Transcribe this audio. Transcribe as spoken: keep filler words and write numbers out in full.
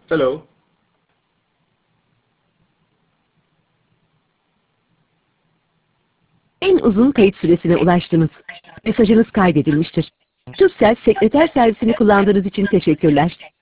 Hello. En uzun kayıt süresine ulaştınız. Mesajınız kaydedilmiştir. Turkcell sekreter servisini kullandığınız için teşekkürler.